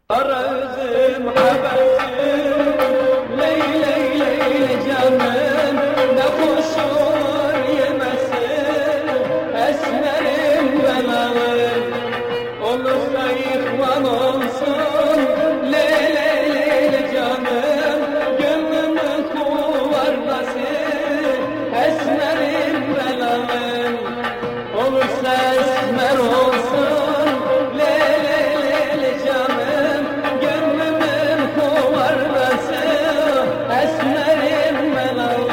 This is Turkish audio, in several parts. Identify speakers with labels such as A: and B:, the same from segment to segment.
A: Arazım habersim ley ley ley canım ne kuşur yemesin esmerim belalım olursa ihvan olsun ley ley ley canım gönlümün kuvardası esmerim belalım olursa esmer olsun ley ley ley canım gönlümün kuvardası esmerim belalım.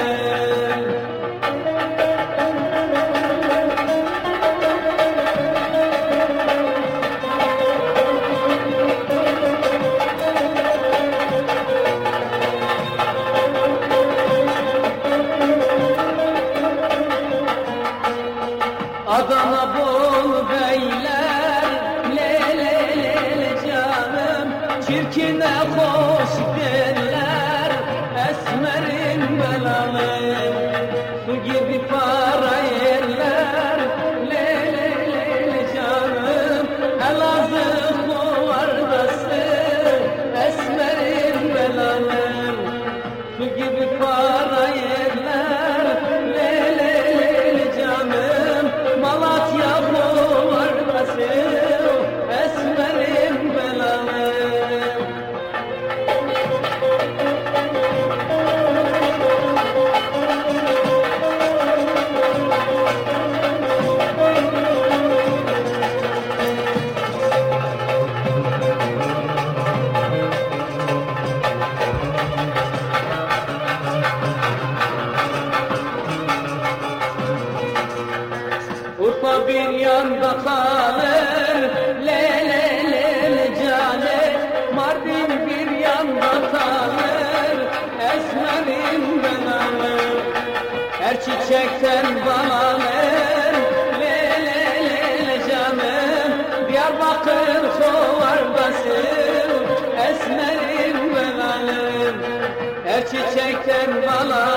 A: Adana bol beyler le le le le canım çirkine hoş derler esmerin belalım su gibi para yerler le le le le canım Elazığ kuvardası esmerin belalım su gibi para yerler le le le le canım Malatya kuvardası esmerim belalım. Urfa bir yanda kalır le le le le cane Mardin bir yanda kalır esmerim belalım her çiçekten bağlanır le le le le canım Diyarbakır kovardası esmerim belalım her çiçekten bağlanır